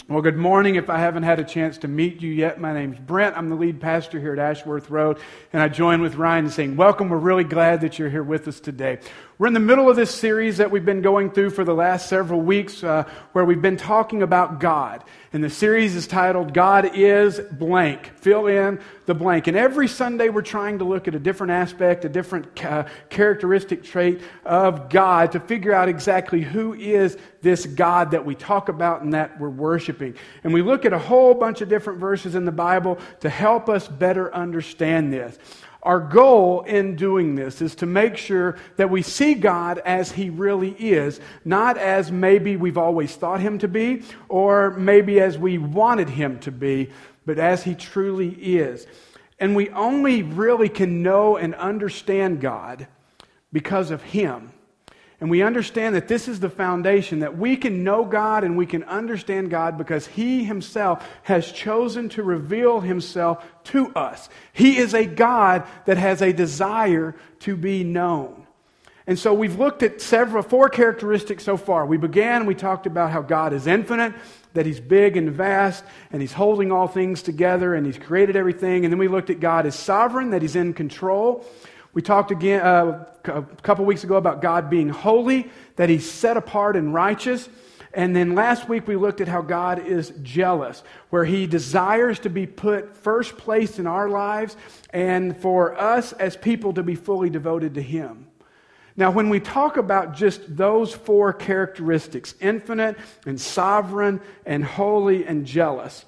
Well, good morning. If I haven't had a chance to meet you yet, my name's Brent. I'm the lead pastor here at Ashworth Road, and I join with Ryan in saying, welcome. We're really glad that you're here with us today. We're in the middle of this series that we've been going through for the last several weeks, where we've been talking about God. And the series is titled, God is blank. Fill in the blank. And every Sunday we're trying to look at a different aspect, a different characteristic trait of God to figure out exactly who is this God that we talk about and that we're worshiping. And we look at a whole bunch of different verses in the Bible to help us better understand this. Our goal in doing this is to make sure that we see God as He really is, not as maybe we've always thought Him to be, or maybe as we wanted Him to be, but as He truly is. And we only really can know and understand God because of Him. And we understand that this is the foundation, that we can know God and we can understand God because He Himself has chosen to reveal Himself to us. He is a God that has a desire to be known. And so we've looked at four characteristics so far. We talked about how God is infinite, that He's big and vast, and He's holding all things together, and He's created everything. And then we looked at God as sovereign, that He's in control. We talked again a couple weeks ago about God being holy, that He's set apart and righteous. And then last week we looked at how God is jealous, where He desires to be put first place in our lives and for us as people to be fully devoted to Him. Now, when we talk about just those four characteristics, infinite and sovereign and holy and jealous,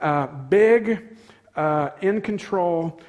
big, in control,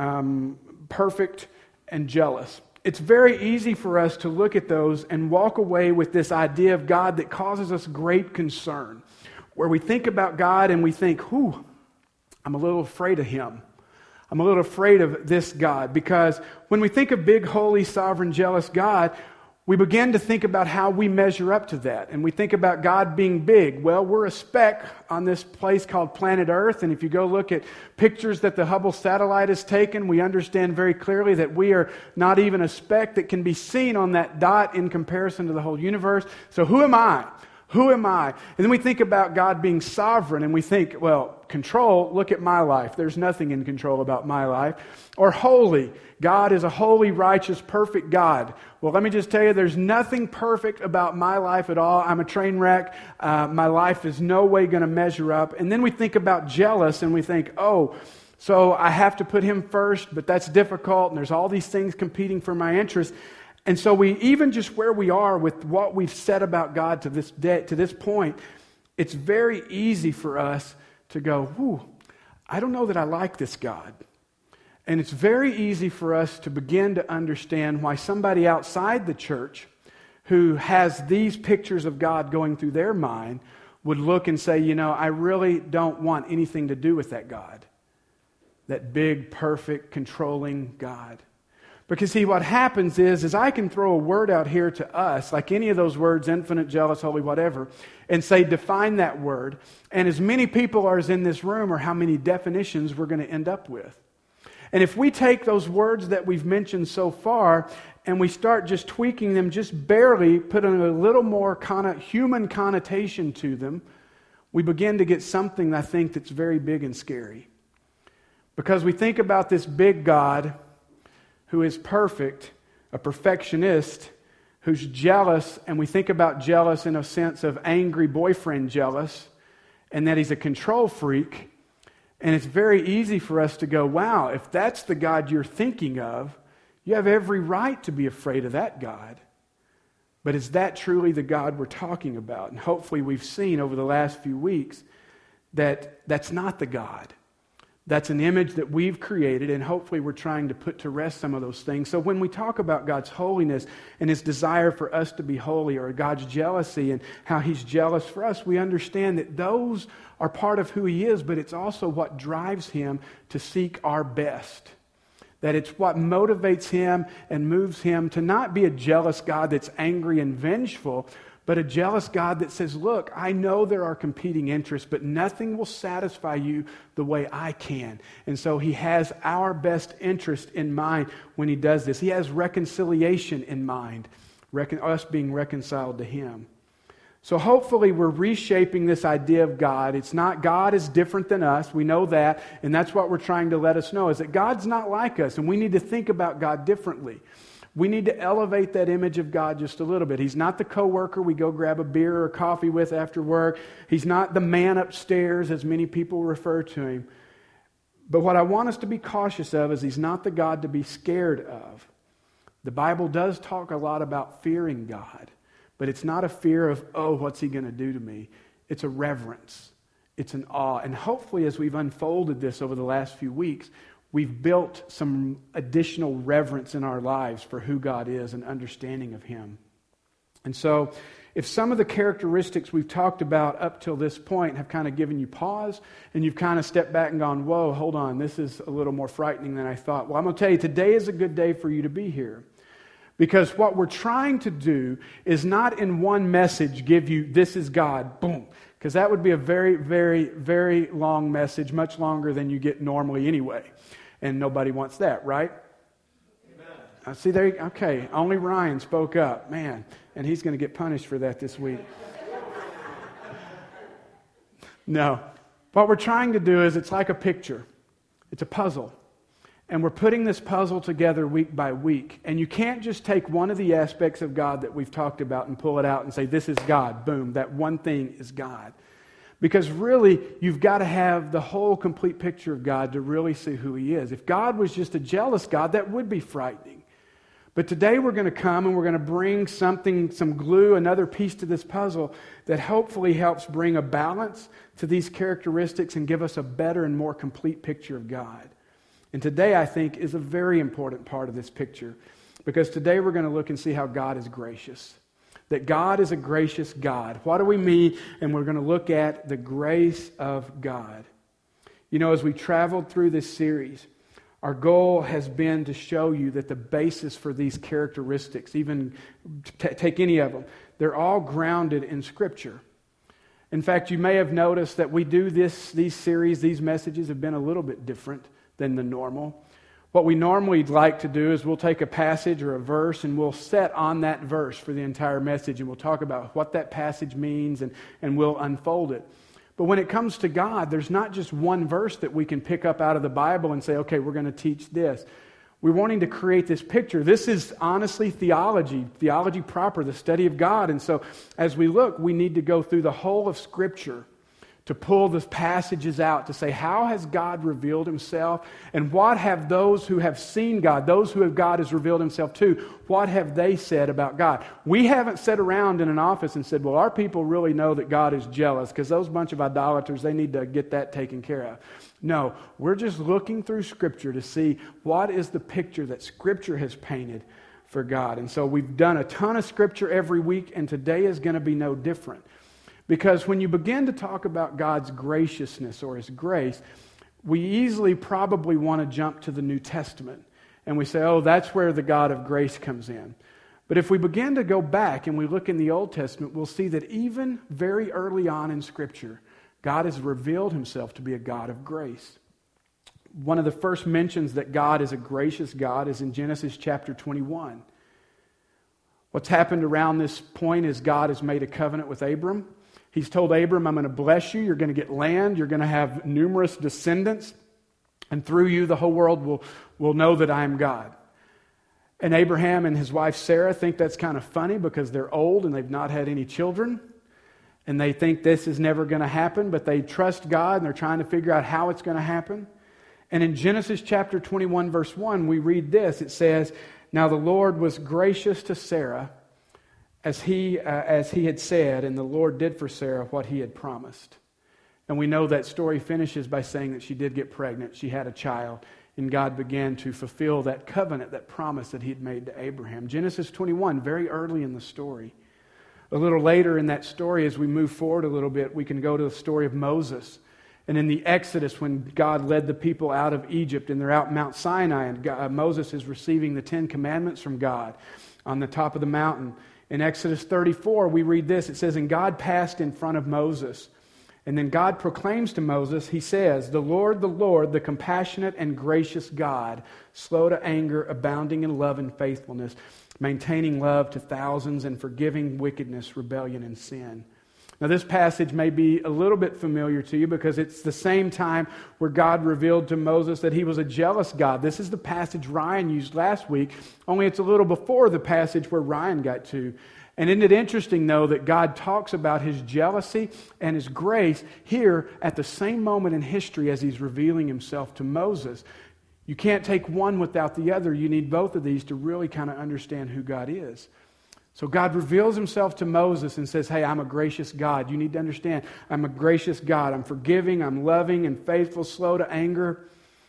perfect, and jealous. It's very easy for us to look at those and walk away with this idea of God that causes us great concern, where we think about God and we think, I'm a little afraid of Him. I'm a little afraid of this God, because when we think of big, holy, sovereign, jealous God, we begin to think about how we measure up to that. And we think about God being big. Well, we're a speck on this place called planet Earth. And if you go look at pictures that the Hubble satellite has taken, we understand very clearly that we are not even a speck that can be seen on that dot in comparison to the whole universe. So who am I? Who am I? And then we think about God being sovereign, and we think, well, control, look at my life. There's nothing in control about my life. Or holy. God is a holy, righteous, perfect God. Well, let me just tell you, there's nothing perfect about my life at all. I'm a train wreck. My life is no way going to measure up. And then we think about jealous, and we think, so I have to put Him first, but that's difficult, and there's all these things competing for my interest. And so we, even just where we are with what we've said about God to this point, it's very easy for us to go, I don't know that I like this God. And it's very easy for us to begin to understand why somebody outside the church who has these pictures of God going through their mind would look and say, I really don't want anything to do with that God. That big, perfect, controlling God. Because see, what happens is I can throw a word out here to us, like any of those words, infinite, jealous, holy, whatever, and say, define that word. And as many people are as in this room are how many definitions we're going to end up with. And if we take those words that we've mentioned so far and we start just tweaking them, just barely putting a little more human connotation to them, we begin to get something, I think, that's very big and scary. Because we think about this big God who is perfect, a perfectionist, who's jealous, and we think about jealous in a sense of angry boyfriend jealous, and that He's a control freak. And it's very easy for us to go, wow, if that's the God you're thinking of, you have every right to be afraid of that God. But is that truly the God we're talking about? And hopefully we've seen over the last few weeks that that's not the God. That's an image that we've created, and hopefully we're trying to put to rest some of those things. So when we talk about God's holiness and His desire for us to be holy, or God's jealousy and how He's jealous for us, we understand that those are part of who He is, but it's also what drives Him to seek our best. That it's what motivates Him and moves Him to not be a jealous God that's angry and vengeful, but a jealous God that says, look, I know there are competing interests, but nothing will satisfy you the way I can. And so He has our best interest in mind when He does this. He has reconciliation in mind, us being reconciled to Him. So hopefully we're reshaping this idea of God. It's not God is different than us. We know that. And that's what we're trying to let us know, is that God's not like us. And we need to think about God differently. We need to elevate that image of God just a little bit. He's not the coworker we go grab a beer or coffee with after work. He's not the man upstairs, as many people refer to him. But what I want us to be cautious of is he's not the God to be scared of. The Bible does talk a lot about fearing God. But it's not a fear of, oh, what's he going to do to me? It's a reverence. It's an awe. And hopefully as we've unfolded this over the last few weeks, we've built some additional reverence in our lives for who God is and understanding of him. And so if some of the characteristics we've talked about up till this point have kind of given you pause, and you've kind of stepped back and gone, whoa, hold on, this is a little more frightening than I thought. Well, I'm going to tell you, today is a good day for you to be here. Because what we're trying to do is not in one message give you, this is God, boom. Because that would be a very, very, very long message, much longer than you get normally anyway. And nobody wants that, right? Amen. See, there. Okay, only Ryan spoke up. Man, and he's going to get punished for that this week. No. What we're trying to do is it's like a picture. It's a puzzle. And we're putting this puzzle together week by week. And you can't just take one of the aspects of God that we've talked about and pull it out and say, this is God. Boom, that one thing is God. Because really, you've got to have the whole complete picture of God to really see who he is. If God was just a jealous God, that would be frightening. But today we're going to come and we're going to bring something, some glue, another piece to this puzzle that hopefully helps bring a balance to these characteristics and give us a better and more complete picture of God. And today, I think, is a very important part of this picture, because today we're going to look and see how God is gracious. That God is a gracious God. What do we mean? And we're going to look at the grace of God. You know, as we traveled through this series, our goal has been to show you that the basis for these characteristics, even take any of them, they're all grounded in Scripture. In fact, you may have noticed that we do these series, these messages have been a little bit different than the normal. What we normally like to do is we'll take a passage or a verse and we'll set on that verse for the entire message, and we'll talk about what that passage means, and we'll unfold it. But when it comes to God, there's not just one verse that we can pick up out of the Bible and say, okay, we're going to teach this. We're wanting to create this picture. This is honestly theology proper, the study of God. And so as we look, we need to go through the whole of Scripture to pull the passages out to say, how has God revealed himself? And what have those who have seen God, those who have God has revealed himself to, what have they said about God? We haven't sat around in an office and said, well, our people really know that God is jealous because those bunch of idolaters, they need to get that taken care of. No, we're just looking through Scripture to see what is the picture that Scripture has painted for God. And so we've done a ton of Scripture every week, and today is going to be no different. Because when you begin to talk about God's graciousness or his grace, we easily probably want to jump to the New Testament. And we say, oh, that's where the God of grace comes in. But if we begin to go back and we look in the Old Testament, we'll see that even very early on in Scripture, God has revealed himself to be a God of grace. One of the first mentions that God is a gracious God is in Genesis chapter 21. What's happened around this point is God has made a covenant with Abram. He's told Abram, I'm going to bless you. You're going to get land. You're going to have numerous descendants. And through you, the whole world will know that I am God. And Abraham and his wife Sarah think that's kind of funny because they're old and they've not had any children. And they think this is never going to happen, but they trust God and they're trying to figure out how it's going to happen. And in Genesis chapter 21, verse 1, we read this. It says, now the Lord was gracious to Sarah, as he had said, and the Lord did for Sarah what he had promised. And we know that story finishes by saying that she did get pregnant. She had a child, and God began to fulfill that covenant, that promise that he had made to Abraham. Genesis 21, very early in the story. A little later in that story, as we move forward a little bit, we can go to the story of Moses. And in the Exodus, when God led the people out of Egypt, and they're out Mount Sinai, and Moses is receiving the 10 Commandments from God on the top of the mountain. In Exodus 34, we read this. It says, and God passed in front of Moses. And then God proclaims to Moses, he says, the Lord, the compassionate and gracious God, slow to anger, abounding in love and faithfulness, maintaining love to thousands, and forgiving wickedness, rebellion, and sin. Now, this passage may be a little bit familiar to you because it's the same time where God revealed to Moses that he was a jealous God. This is the passage Ryan used last week, only it's a little before the passage where Ryan got to. And isn't it interesting, though, that God talks about his jealousy and his grace here at the same moment in history as he's revealing himself to Moses? You can't take one without the other. You need both of these to really kind of understand who God is. So God reveals himself to Moses and says, hey, I'm a gracious God. You need to understand, I'm a gracious God. I'm forgiving, I'm loving and faithful, slow to anger.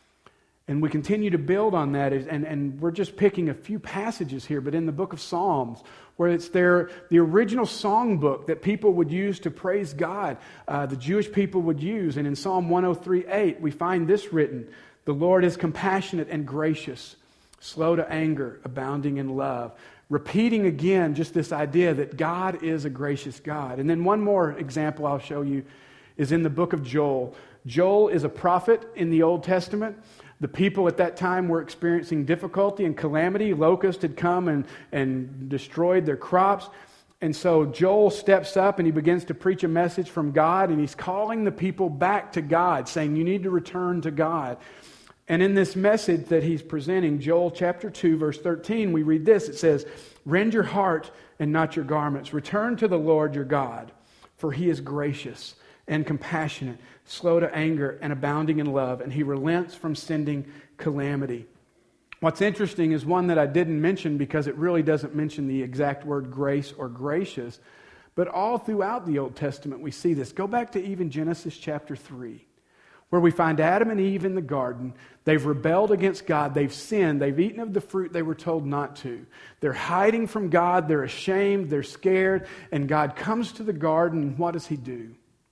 And we continue to build on that. And we're just picking a few passages here, but in the book of Psalms, where it's the original songbook that people would use to praise God, the Jewish people would use. And in Psalm 103:8, we find this written, the Lord is compassionate and gracious, slow to anger, abounding in love. Repeating again just this idea that God is a gracious God. And then one more example I'll show you is in the book of Joel. Joel is a prophet in the Old Testament. The people at that time were experiencing difficulty and calamity. Locusts had come and destroyed their crops. And so Joel steps up and he begins to preach a message from God, and he's calling the people back to God, saying you need to return to God. And in this message that he's presenting, Joel chapter 2, verse 13, we read this. It says, rend your heart and not your garments. Return to the Lord your God, for he is gracious and compassionate, slow to anger and abounding in love, and he relents from sending calamity. What's interesting is one that I didn't mention because it really doesn't mention the exact word grace or gracious, but all throughout the Old Testament we see this. Go back to even Genesis chapter 3. Where we find Adam and Eve in the garden. They've rebelled against God. They've sinned. They've eaten of the fruit they were told not to. They're hiding from God. They're ashamed. They're scared. And God comes to the garden, and what does he do?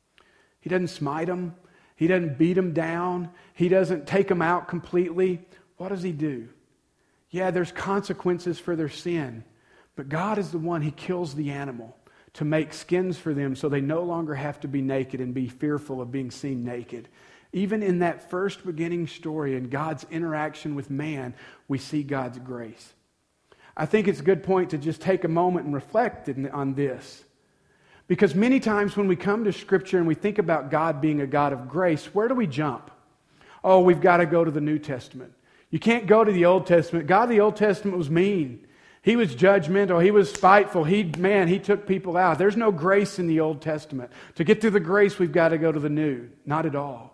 He doesn't smite them. He doesn't beat them down. He doesn't take them out completely. What does he do? Yeah, there's consequences for their sin. But God is the one, he kills the animal to make skins for them so they no longer have to be naked and be fearful of being seen naked. Even in that first beginning story and God's interaction with man, we see God's grace. I think it's a good point to just take a moment and reflect on this. Because many times when we come to Scripture and we think about God being a God of grace, where do we jump? Oh, we've got to go to the New Testament. You can't go to the Old Testament. God of the Old Testament was mean. He was judgmental. He was spiteful. He took people out. There's no grace in the Old Testament. To get to the grace, we've got to go to the New. Not at all.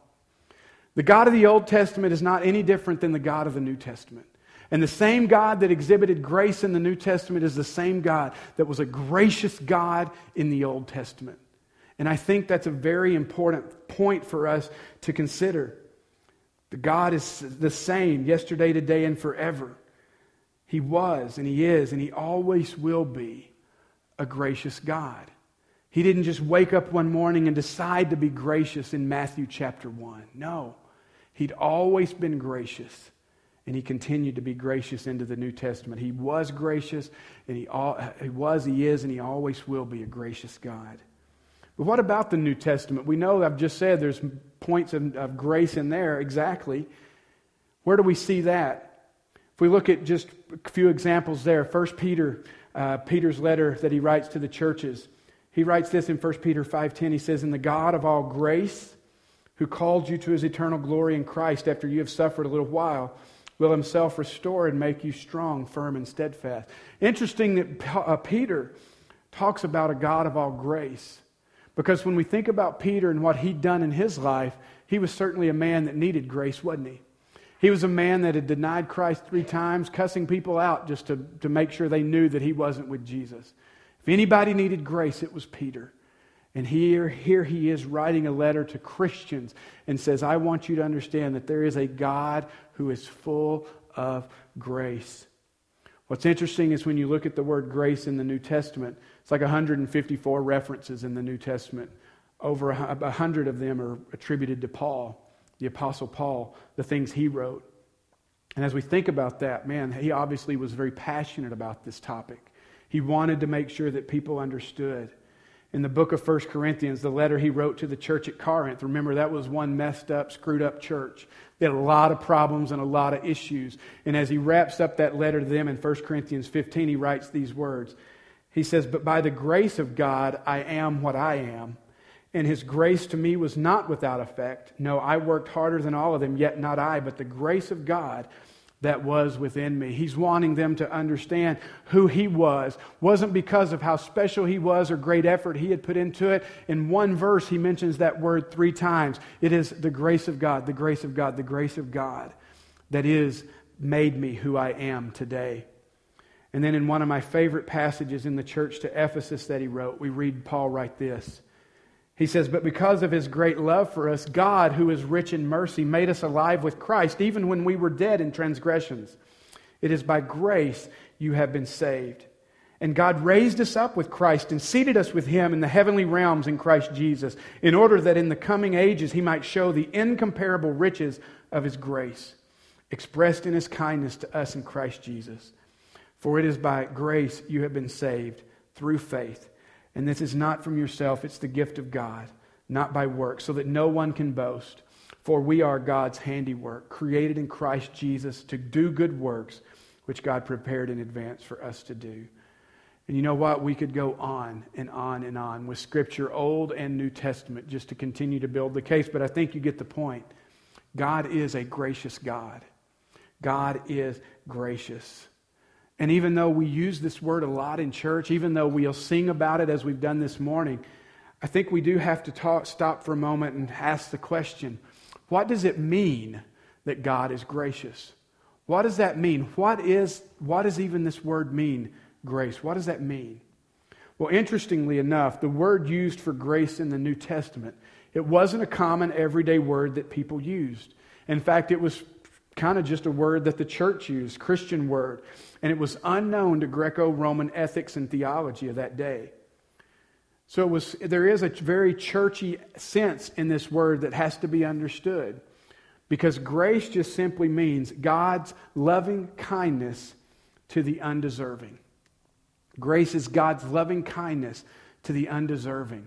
The God of the Old Testament is not any different than the God of the New Testament. And the same God that exhibited grace in the New Testament is the same God that was a gracious God in the Old Testament. And I think that's a very important point for us to consider. The God is the same yesterday, today, and forever. He was, and he is, and he always will be a gracious God. He didn't just wake up one morning and decide to be gracious in Matthew chapter 1. No. He'd always been gracious, and he continued to be gracious into the New Testament. He was gracious, and he is, and he always will be a gracious God. But what about the New Testament? We know, I've just said, there's points of grace in there. Exactly. Where do we see that? If we look at just a few examples there. 1 Peter, Peter's letter that he writes to the churches. He writes this in 1 Peter 5:10. He says, "And the God of all grace, who called you to his eternal glory in Christ after you have suffered a little while, will himself restore and make you strong, firm, and steadfast." Interesting that Peter talks about a God of all grace. Because when we think about Peter and what he'd done in his life, he was certainly a man that needed grace, wasn't he? He was a man that had denied Christ 3 times, cussing people out just to make sure they knew that he wasn't with Jesus. If anybody needed grace, it was Peter. And here he is writing a letter to Christians and says, I want you to understand that there is a God who is full of grace. What's interesting is when you look at the word grace in the New Testament, it's like 154 references in the New Testament. Over 100 of them are attributed to Paul, the Apostle Paul, the things he wrote. And as we think about that, man, he obviously was very passionate about this topic. He wanted to make sure that people understood. In the book of 1 Corinthians, the letter he wrote to the church at Corinth, remember that was one messed up, screwed up church. They had a lot of problems and a lot of issues. And as he wraps up that letter to them in 1 Corinthians 15, he writes these words. He says, "But by the grace of God, I am what I am. And His grace to me was not without effect. No, I worked harder than all of them, yet not I, but the grace of God that was within me." He's wanting them to understand who He was. Wasn't because of how special He was or great effort He had put into it. In one verse, He mentions that word 3 times. It is the grace of God, the grace of God, the grace of God that is made me who I am today. And then in one of my favorite passages in the church to Ephesus that he wrote, we read Paul write this. He says, "But because of His great love for us, God, who is rich in mercy, made us alive with Christ, even when we were dead in transgressions. It is by grace you have been saved. And God raised us up with Christ and seated us with Him in the heavenly realms in Christ Jesus, in order that in the coming ages He might show the incomparable riches of His grace, expressed in His kindness to us in Christ Jesus. For it is by grace you have been saved through faith. And this is not from yourself, it's the gift of God, not by works, so that no one can boast. For we are God's handiwork, created in Christ Jesus to do good works, which God prepared in advance for us to do." And you know what? We could go on and on and on with Scripture, Old and New Testament, just to continue to build the case. But I think you get the point. God is a gracious God. God is gracious. And even though we use this word a lot in church, even though we'll sing about it as we've done this morning, I think we do have to stop for a moment and ask the question, what does it mean that God is gracious? What does that mean? What does even this word mean, grace? What does that mean? Well, interestingly enough, the word used for grace in the New Testament, it wasn't a common everyday word that people used. In fact, it was kind of just a word that the church used, Christian word. And it was unknown to Greco-Roman ethics and theology of that day. So there is a very churchy sense in this word that has to be understood. Because grace just simply means God's loving kindness to the undeserving. Grace is God's loving kindness to the undeserving.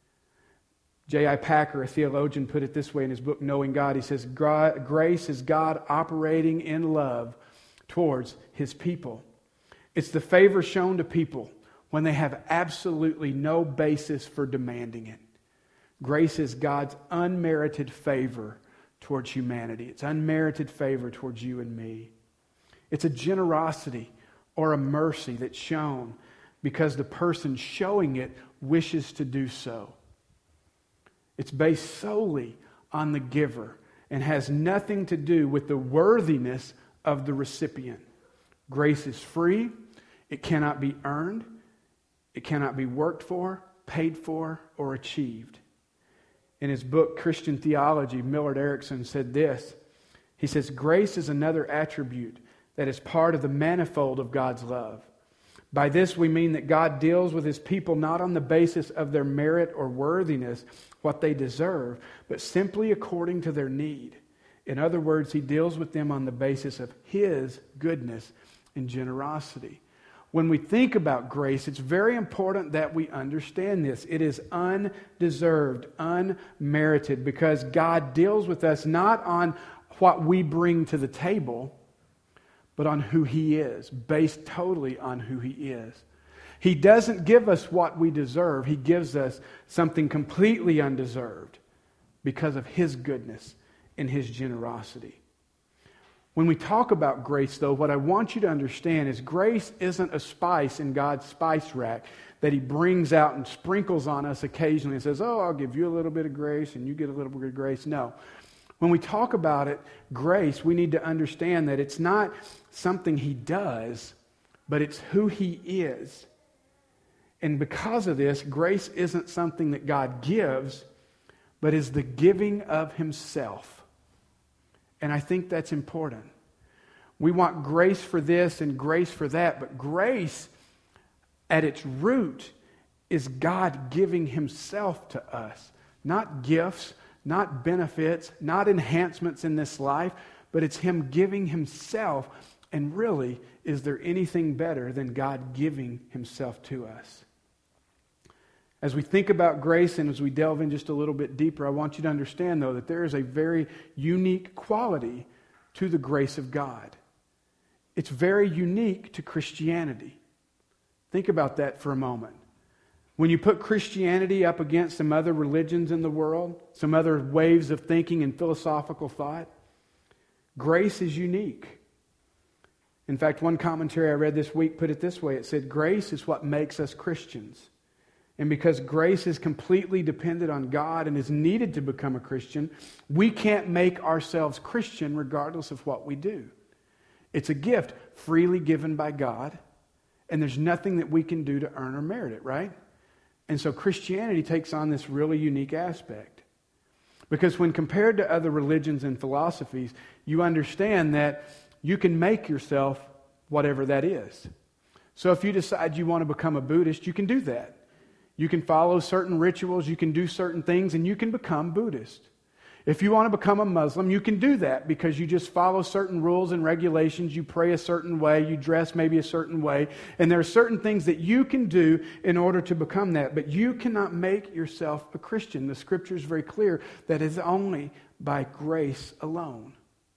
J.I. Packer, a theologian, put it this way in his book, Knowing God. He says, grace is God operating in love towards His people. It's the favor shown to people when they have absolutely no basis for demanding it. Grace is God's unmerited favor towards humanity. It's unmerited favor towards you and me. It's a generosity or a mercy that's shown because the person showing it wishes to do so. It's based solely on the giver and has nothing to do with the worthiness of the recipient. Grace is free. It cannot be earned. It cannot be worked for, paid for, or achieved. In his book, Christian Theology, Millard Erickson said this. He says, "Grace is another attribute that is part of the manifold of God's love. By this we mean that God deals with His people not on the basis of their merit or worthiness, what they deserve, but simply according to their need. In other words, He deals with them on the basis of His goodness and generosity." When we think about grace, it's very important that we understand this. It is undeserved, unmerited, because God deals with us not on what we bring to the table, but on who He is, based totally on who He is. He doesn't give us what we deserve. He gives us something completely undeserved because of His goodness and His generosity. When we talk about grace, though, what I want you to understand is grace isn't a spice in God's spice rack that He brings out and sprinkles on us occasionally and says, "Oh, I'll give you a little bit of grace and you get a little bit of grace." No. When we talk about it, grace, we need to understand that it's not something He does, but it's who He is. And because of this, grace isn't something that God gives, but is the giving of Himself. And I think that's important. We want grace for this and grace for that, but grace at its root is God giving Himself to us. Not gifts, not benefits, not enhancements in this life, but it's Him giving Himself. And really, is there anything better than God giving Himself to us? As we think about grace and as we delve in just a little bit deeper, I want you to understand, though, that there is a very unique quality to the grace of God. It's very unique to Christianity. Think about that for a moment. When you put Christianity up against some other religions in the world, some other waves of thinking and philosophical thought, grace is unique. In fact, one commentary I read this week put it this way. It said, grace is what makes us Christians. And because grace is completely dependent on God and is needed to become a Christian, we can't make ourselves Christian regardless of what we do. It's a gift freely given by God, and there's nothing that we can do to earn or merit it, right? And so Christianity takes on this really unique aspect. Because when compared to other religions and philosophies, you understand that you can make yourself whatever that is. So if you decide you want to become a Buddhist, you can do that. You can follow certain rituals, you can do certain things, and you can become Buddhist. If you want to become a Muslim, you can do that because you just follow certain rules and regulations, you pray a certain way, you dress maybe a certain way, and there are certain things that you can do in order to become that. But you cannot make yourself a Christian. The Scripture is very clear that it's only by grace alone.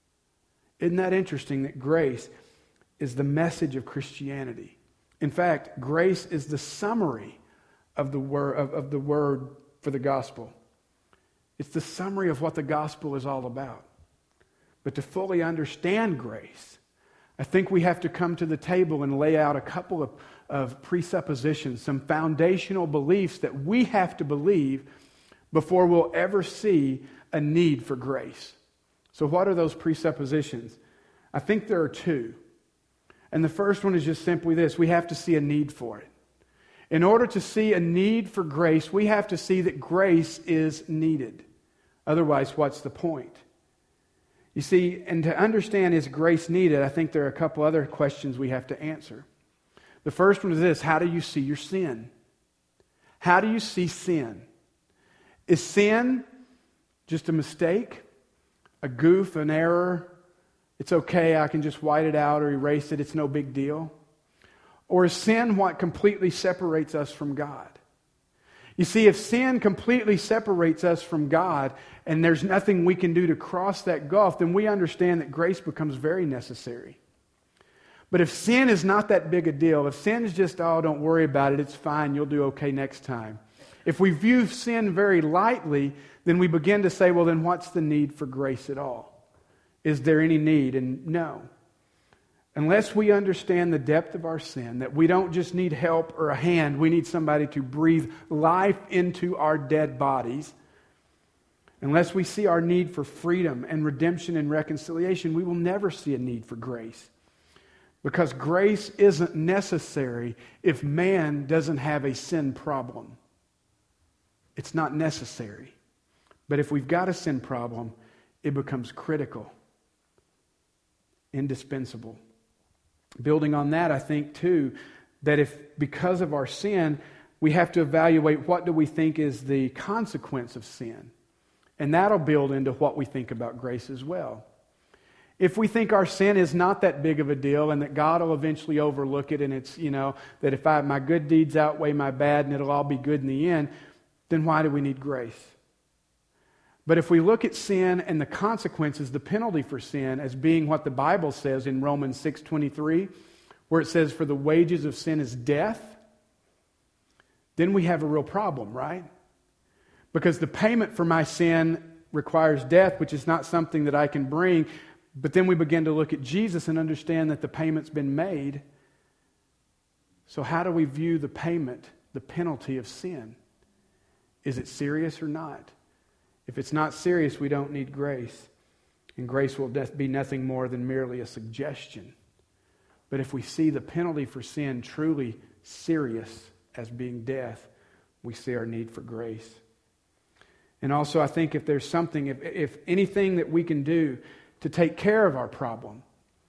Isn't that interesting that grace is the message of Christianity? In fact, grace is the summary of the word for the gospel. It's the summary of what the gospel is all about. But to fully understand grace, I think we have to come to the table and lay out a couple of presuppositions, some foundational beliefs that we have to believe before we'll ever see a need for grace. So what are those presuppositions? I think there are two. And the first one is just simply this: we have to see a need for it. In order to see a need for grace, we have to see that grace is needed. Otherwise, what's the point? You see, and to understand is grace needed, I think there are a couple other questions we have to answer. The first one is this: how do you see your sin? How do you see sin? Is sin just a mistake, a goof, an error? It's okay, I can just white it out or erase it, it's no big deal. Or is sin what completely separates us from God? You see, if sin completely separates us from God and there's nothing we can do to cross that gulf, then we understand that grace becomes very necessary. But if sin is not that big a deal, if sin is just, oh, don't worry about it, it's fine, you'll do okay next time. If we view sin very lightly, then we begin to say, well, then what's the need for grace at all? Is there any need? And no. Unless we understand the depth of our sin, that we don't just need help or a hand, we need somebody to breathe life into our dead bodies. Unless we see our need for freedom and redemption and reconciliation, we will never see a need for grace. Because grace isn't necessary if man doesn't have a sin problem. It's not necessary. But if we've got a sin problem, it becomes critical, indispensable. Building on that, I think, too, that if because of our sin, we have to evaluate what do we think is the consequence of sin. And that'll build into what we think about grace as well. If we think our sin is not that big of a deal and that God will eventually overlook it and it's, that if my good deeds outweigh my bad and it'll all be good in the end, then why do we need grace? But if we look at sin and the consequences, the penalty for sin, as being what the Bible says in Romans 6:23, where it says, for the wages of sin is death, then we have a real problem, right? Because the payment for my sin requires death, which is not something that I can bring. But then we begin to look at Jesus and understand that the payment's been made. So how do we view the payment, the penalty of sin? Is it serious or not? If it's not serious, we don't need grace. And grace will be nothing more than merely a suggestion. But if we see the penalty for sin truly serious as being death, we see our need for grace. And also I think if there's something, if anything that we can do to take care of our problem,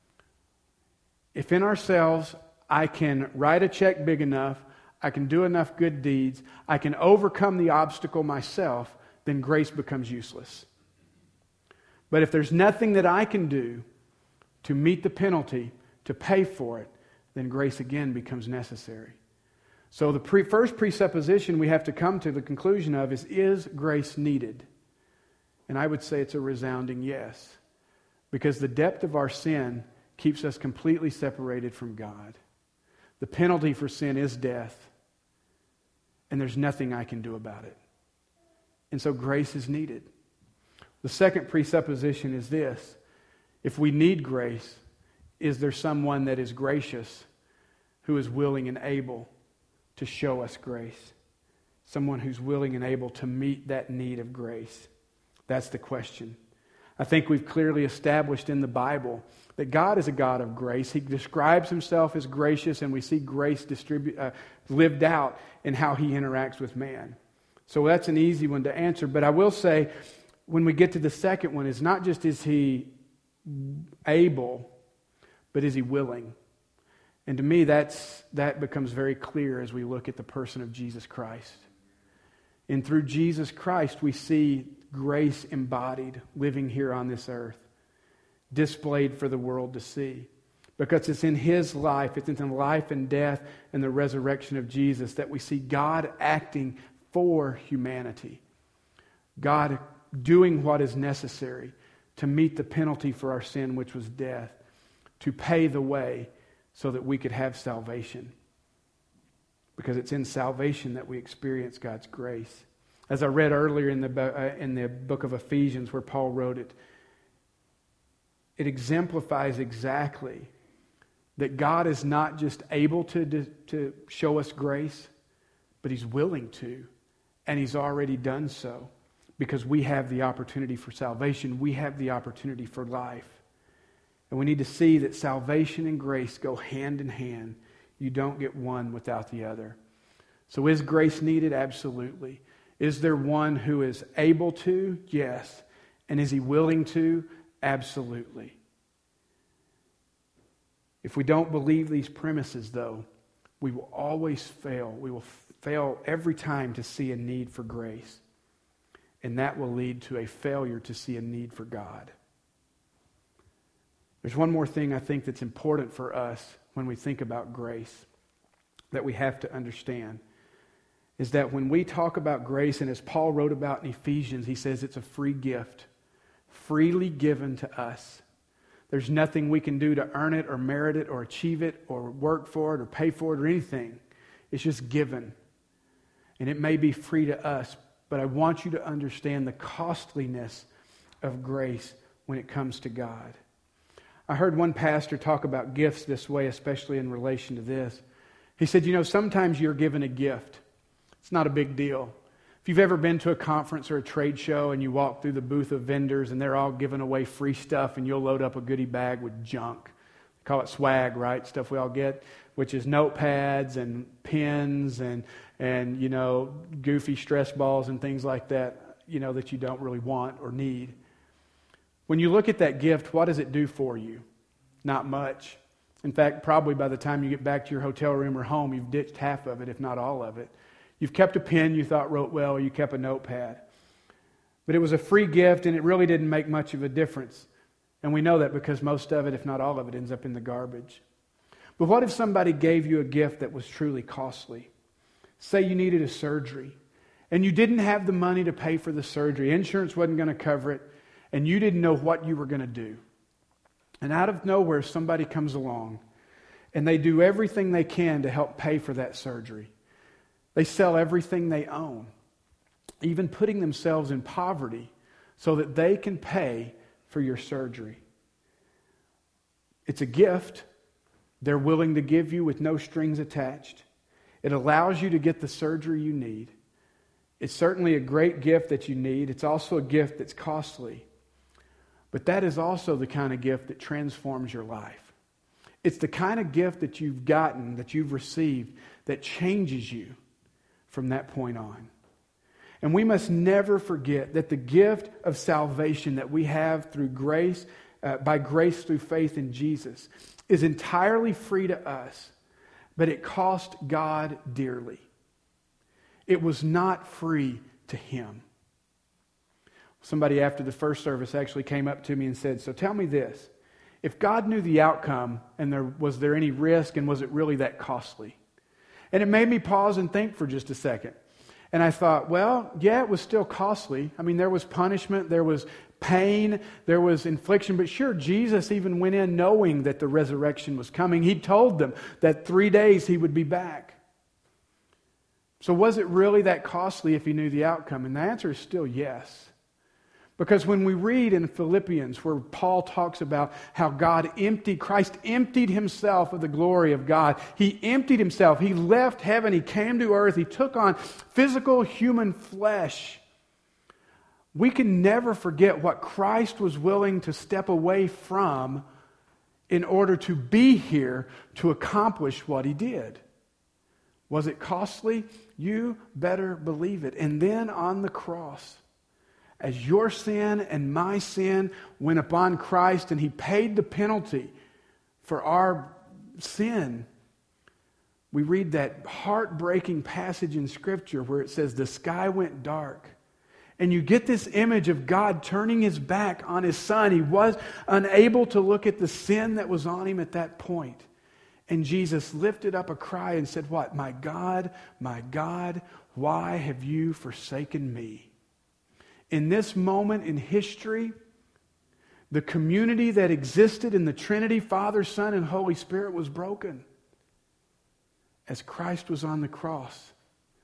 if in ourselves I can write a check big enough, I can do enough good deeds, I can overcome the obstacle myself, then grace becomes useless. But if there's nothing that I can do to meet the penalty, to pay for it, then grace again becomes necessary. So the first presupposition we have to come to the conclusion of is grace needed? And I would say it's a resounding yes. Because the depth of our sin keeps us completely separated from God. The penalty for sin is death, and there's nothing I can do about it. And so grace is needed. The second presupposition is this: if we need grace, is there someone that is gracious who is willing and able to show us grace? Someone who's willing and able to meet that need of grace. That's the question. I think we've clearly established in the Bible that God is a God of grace. He describes himself as gracious, and we see grace lived out in how he interacts with man. So that's an easy one to answer. But I will say, when we get to the second one, it's not just is he able, but is he willing? And to me, that becomes very clear as we look at the person of Jesus Christ. And through Jesus Christ, we see grace embodied, living here on this earth, displayed for the world to see. Because it's in his life, it's in the life and death and the resurrection of Jesus that we see God acting for humanity. God doing what is necessary to meet the penalty for our sin, which was death, to pay the way so that we could have salvation. Because it's in salvation that we experience God's grace. As I read earlier in the book of Ephesians where Paul wrote it, it exemplifies exactly that God is not just able to show us grace, but he's willing to, and he's already done so. Because we have the opportunity for salvation. We have the opportunity for life. And we need to see that salvation and grace go hand in hand. You don't get one without the other. So is grace needed? Absolutely. Is there one who is able to? Yes. And is he willing to? Absolutely. If we don't believe these premises, though, we will always fail. We will fail every time to see a need for grace. And that will lead to a failure to see a need for God. There's one more thing I think that's important for us when we think about grace that we have to understand. Is that when we talk about grace, and as Paul wrote about in Ephesians, he says it's a free gift, freely given to us. There's nothing we can do to earn it or merit it or achieve it or work for it or pay for it or anything. It's just given. And it may be free to us, but I want you to understand the costliness of grace when it comes to God. I heard one pastor talk about gifts this way, especially in relation to this. He said, sometimes you're given a gift. It's not a big deal. If you've ever been to a conference or a trade show and you walk through the booth of vendors and they're all giving away free stuff and you'll load up a goodie bag with junk. They call it swag, right? Stuff we all get, which is notepads and pens and goofy stress balls and things like that, that you don't really want or need. When you look at that gift, what does it do for you? Not much. In fact, probably by the time you get back to your hotel room or home, you've ditched half of it, if not all of it. You've kept a pen you thought wrote well, or you kept a notepad. But it was a free gift, and it really didn't make much of a difference. And we know that because most of it, if not all of it, ends up in the garbage. But what if somebody gave you a gift that was truly costly? Say you needed a surgery, and you didn't have the money to pay for the surgery. Insurance wasn't going to cover it, and you didn't know what you were going to do. And out of nowhere, somebody comes along, and they do everything they can to help pay for that surgery. They sell everything they own, even putting themselves in poverty so that they can pay for your surgery. It's a gift they're willing to give you with no strings attached. It allows you to get the surgery you need. It's certainly a great gift that you need. It's also a gift that's costly. But that is also the kind of gift that transforms your life. It's the kind of gift that you've gotten, that you've received, that changes you from that point on. And we must never forget that the gift of salvation that we have through grace, by grace through faith in Jesus, is entirely free to us, but it cost God dearly. It was not free to Him. Somebody after the first service actually came up to me and said, so tell me this, if God knew the outcome and was there any risk and was it really that costly? And it made me pause and think for just a second. And I thought, well, yeah, it was still costly. I mean, there was punishment, there was pain, there was infliction. But sure, Jesus even went in knowing that the resurrection was coming. He told them that 3 days He would be back. So was it really that costly if He knew the outcome? And the answer is still yes. Because when we read in Philippians where Paul talks about how Christ emptied Himself of the glory of God. He emptied Himself. He left heaven. He came to earth. He took on physical human flesh. We can never forget what Christ was willing to step away from in order to be here to accomplish what He did. Was it costly? You better believe it. And then on the cross, as your sin and my sin went upon Christ and He paid the penalty for our sin, we read that heartbreaking passage in Scripture where it says the sky went dark. And you get this image of God turning His back on His Son. He was unable to look at the sin that was on Him at that point. And Jesus lifted up a cry and said, what? My God, why have you forsaken me? In this moment in history, the community that existed in the Trinity, Father, Son, and Holy Spirit was broken. As Christ was on the cross.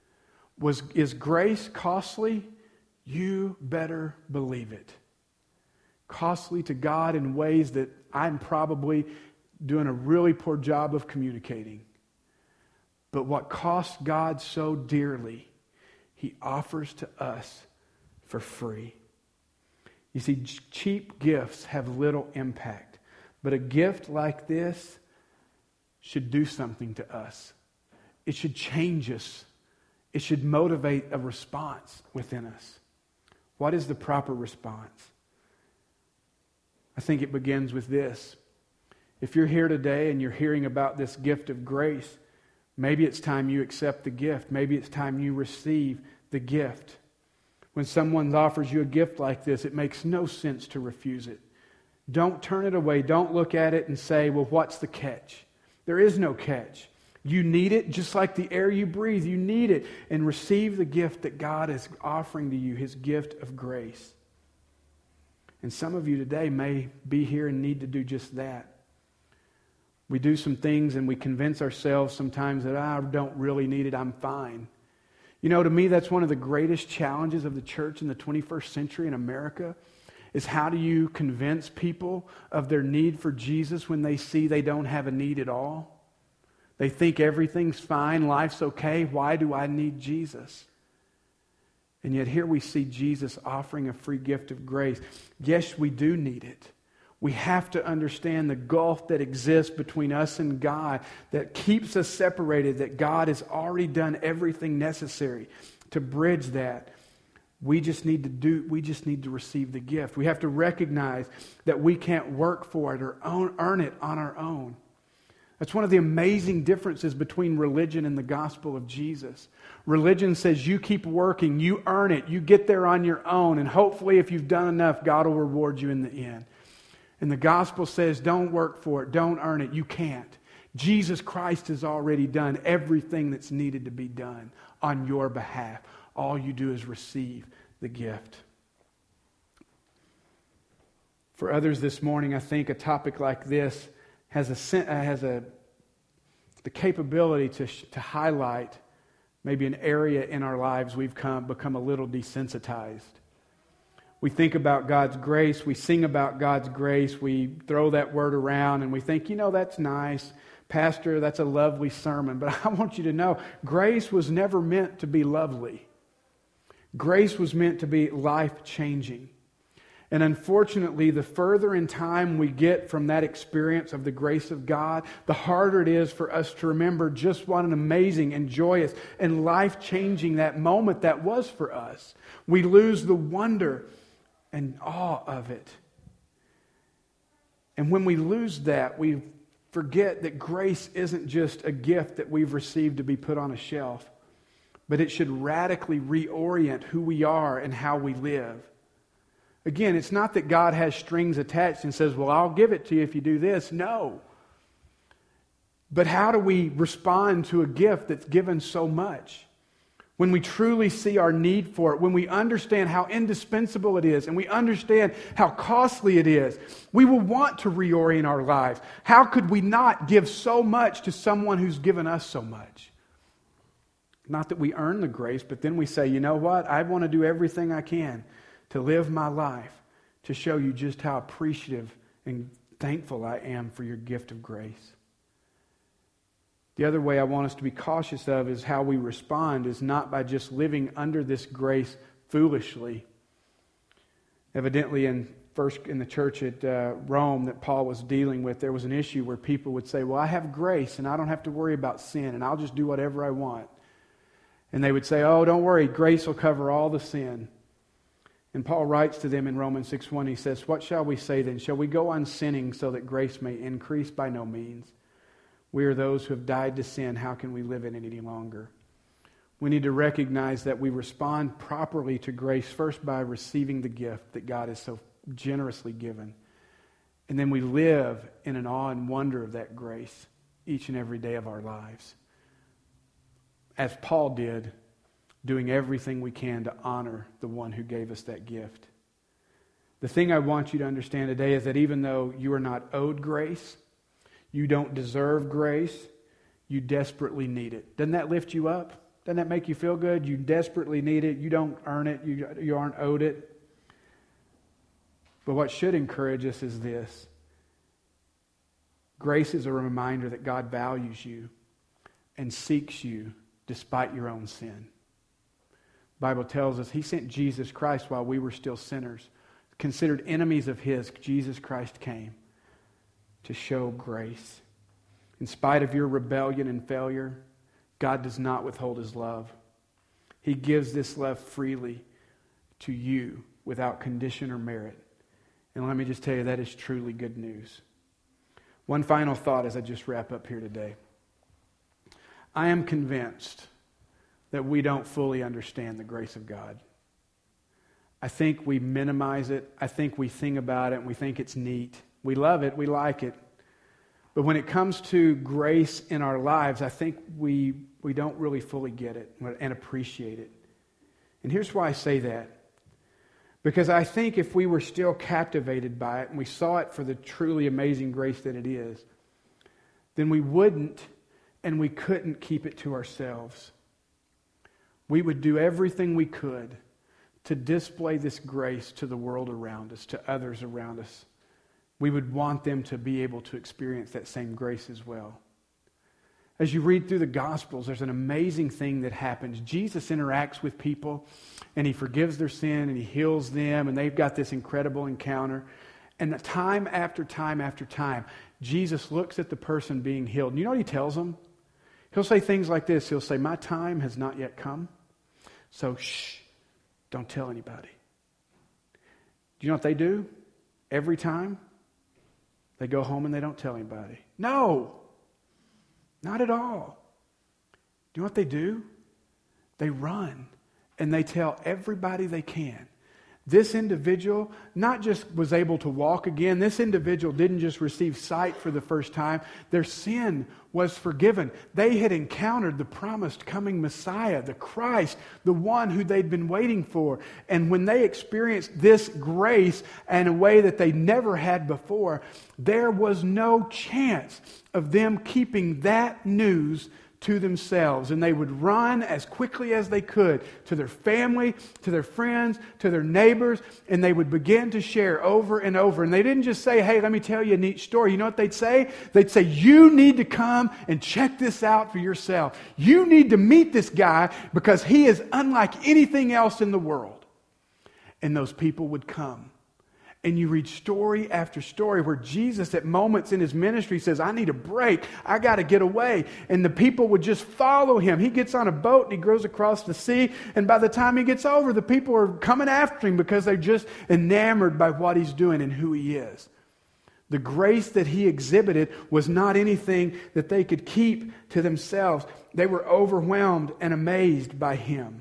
Is grace costly? You better believe it. Costly to God in ways that I'm probably doing a really poor job of communicating. But what cost God so dearly, He offers to us for free. You see, cheap gifts have little impact. But a gift like this should do something to us. It should change us. It should motivate a response within us. What is the proper response? I think it begins with this. If you're here today and you're hearing about this gift of grace, maybe it's time you accept the gift. Maybe it's time you receive the gift. When someone offers you a gift like this, it makes no sense to refuse it. Don't turn it away. Don't look at it and say, well, what's the catch? There is no catch. You need it just like the air you breathe. You need it. And receive the gift that God is offering to you, His gift of grace. And some of you today may be here and need to do just that. We do some things and we convince ourselves sometimes that I don't really need it, I'm fine. You know, to me, that's one of the greatest challenges of the church in the 21st century in America, is how do you convince people of their need for Jesus when they see they don't have a need at all? They think everything's fine, life's okay, why do I need Jesus? And yet here we see Jesus offering a free gift of grace. Yes, we do need it. We have to understand the gulf that exists between us and God that keeps us separated, that God has already done everything necessary to bridge that. We just need to receive the gift. We have to recognize that we can't work for it or earn it on our own. That's one of the amazing differences between religion and the gospel of Jesus. Religion says you keep working, you earn it, you get there on your own, and hopefully if you've done enough, God will reward you in the end. And the gospel says don't work for it, don't earn it, you can't. Jesus Christ has already done everything that's needed to be done on your behalf. All you do is receive the gift. For others this morning, I think a topic like this has the capability to highlight maybe an area in our lives we've become a little desensitized. We think about God's grace, we sing about God's grace, we throw that word around and we think, that's nice. Pastor, that's a lovely sermon. But I want you to know, grace was never meant to be lovely. Grace was meant to be life-changing. And unfortunately, the further in time we get from that experience of the grace of God, the harder it is for us to remember just what an amazing and joyous and life-changing that moment that was for us. We lose the wonder and awe of it. And when we lose that, we forget that grace isn't just a gift that we've received to be put on a shelf, but it should radically reorient who we are and how we live. Again, it's not that God has strings attached and says, well, I'll give it to you if you do this. No. But how do we respond to a gift that's given so much? when we truly see our need for it, when we understand how indispensable it is, and we understand how costly it is, we will want to reorient our lives. How could we not give so much to someone who's given us so much? Not that we earn the grace, but then we say, you know what? I want to do everything I can to live my life to show you just how appreciative and thankful I am for your gift of grace. The other way I want us to be cautious of is how we respond is not by just living under this grace foolishly. Evidently in the church at Rome that Paul was dealing with, there was an issue where people would say, well, I have grace and I don't have to worry about sin and I'll just do whatever I want. And they would say, oh, don't worry, grace will cover all the sin. And Paul writes to them in Romans 6:1, he says, what shall we say then? Shall we go on sinning so that grace may increase? By no means. We are those who have died to sin. How can we live in it any longer? We need to recognize that we respond properly to grace first by receiving the gift that God has so generously given. And then we live in an awe and wonder of that grace each and every day of our lives. As Paul did, doing everything we can to honor the one who gave us that gift. The thing I want you to understand today is that even though you are not owed grace, you don't deserve grace, you desperately need it. Doesn't that lift you up? Doesn't that make you feel good? You desperately need it. You don't earn it. You aren't owed it. But what should encourage us is this. Grace is a reminder that God values you and seeks you despite your own sin. The Bible tells us He sent Jesus Christ while we were still sinners. Considered enemies of His, Jesus Christ came to show grace. In spite of your rebellion and failure, God does not withhold His love. He gives this love freely to you without condition or merit. And let me just tell you, that is truly good news. One final thought as I just wrap up here today. I am convinced that we don't fully understand the grace of God. I think we minimize it. I think we think about it and we think it's neat. We love it. We like it. But when it comes to grace in our lives, I think we don't really fully get it and appreciate it. And here's why I say that. Because I think if we were still captivated by it and we saw it for the truly amazing grace that it is, then we wouldn't and we couldn't keep it to ourselves. We would do everything we could to display this grace to the world around us, to others around us. We would want them to be able to experience that same grace as well. As you read through the Gospels, there's an amazing thing that happens. Jesus interacts with people, and He forgives their sin, and He heals them, and they've got this incredible encounter. And time after time after time, Jesus looks at the person being healed. And you know what He tells them? He'll say things like this. He'll say, my time has not yet come, so shh, don't tell anybody. Do you know what they do? Every time? They go home and they don't tell anybody. No, not at all. Do you know what they do? They run and they tell everybody they can. This individual not just was able to walk again. This individual didn't just receive sight for the first time. Their sin was forgiven. They had encountered the promised coming Messiah, the Christ, the one who they'd been waiting for. And when they experienced this grace in a way that they never had before, there was no chance of them keeping that news to themselves, and they would run as quickly as they could to their family, to their friends, to their neighbors, and they would begin to share over and over. And they didn't just say, hey, let me tell you a neat story. You know what they'd say? They'd say, you need to come and check this out for yourself. You need to meet this guy because he is unlike anything else in the world. And those people would come. And you read story after story where Jesus at moments in His ministry says, I need a break. I got to get away. And the people would just follow Him. He gets on a boat and He goes across the sea. And by the time He gets over, the people are coming after Him because they're just enamored by what He's doing and who He is. The grace that He exhibited was not anything that they could keep to themselves. They were overwhelmed and amazed by Him.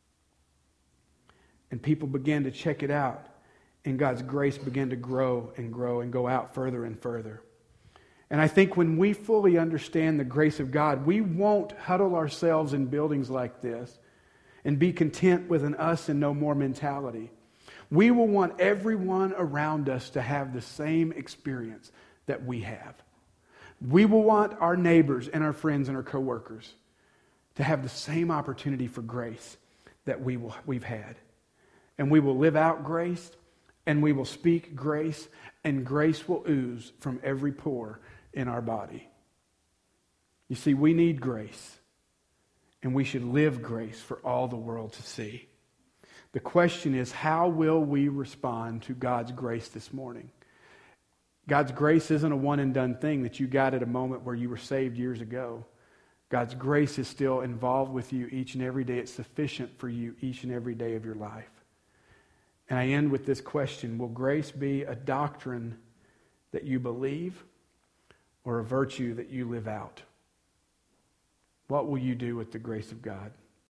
And people began to check it out. And God's grace began to grow and grow and go out further and further. And I think when we fully understand the grace of God, we won't huddle ourselves in buildings like this and be content with an us and no more mentality. We will want everyone around us to have the same experience that we have. We will want our neighbors and our friends and our coworkers to have the same opportunity for grace that we've had. And we will live out grace, and we will speak grace, and grace will ooze from every pore in our body. You see, we need grace, and we should live grace for all the world to see. The question is, how will we respond to God's grace this morning? God's grace isn't a one-and-done thing that you got at a moment where you were saved years ago. God's grace is still involved with you each and every day. It's sufficient for you each and every day of your life. And I end with this question: will grace be a doctrine that you believe or a virtue that you live out? What will you do with the grace of God?